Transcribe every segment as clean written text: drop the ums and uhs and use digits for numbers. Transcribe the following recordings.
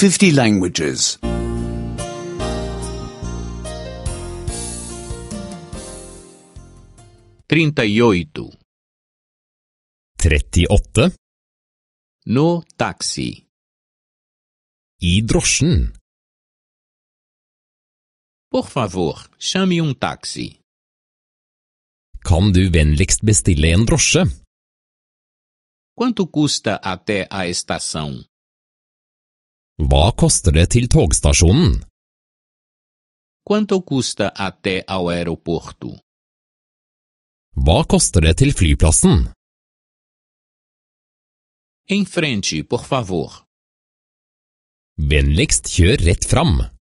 50 languages. 38. 38. No táxi. I drosjen. Por favor, chame táxi. Kan du vennligst bestille en drosje? Quanto custa até a estação? Hva koster det til togstasjonen? Quanto custa até ao aeroporto? Hva koster det til flyplassen? Em frente, por favor. Vennligst kjør rett fram.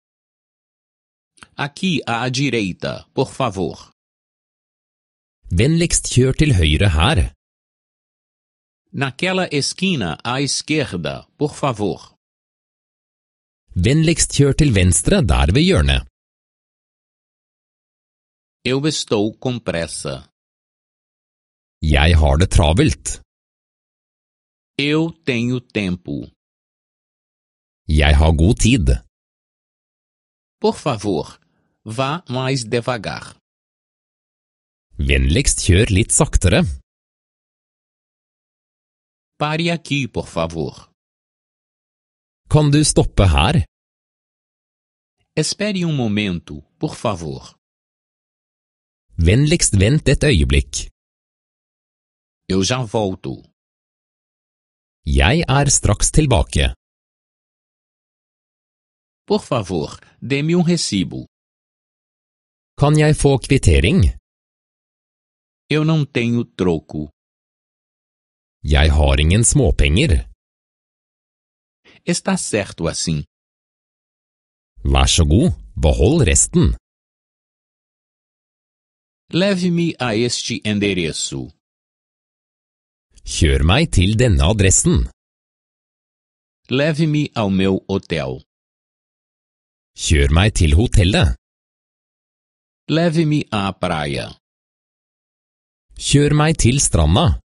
Aqui à direita, por favor. Vennligst kjør til høyre her. Naquela esquina à esquerda, por favor. Vennligst kjør til venstre der ved hjørnet. Eu estou com pressa. Jeg har det travelt. Eu tenho tempo. Jeg har god tid. Por favor, vá mais devagar. Vennligst kjør litt saktere. Pare aqui, por favor. Kan du stoppe her? Espere momento, por favor. Vennligst vent et øyeblikk. Eu já volto. Jeg straks tilbake. Por favor, dê-me recibo. Kan jeg få kvittering? Eu não tenho troco. Jeg har ingen småpenger. Está certo assim. Vær så god, behold resten. Leve-me a este endereço. Kjør meg til denne adressen. Leve-me ao meu hotel. Kjør meg til hotellet. Leve-me à praia. Kjør meg til stranda.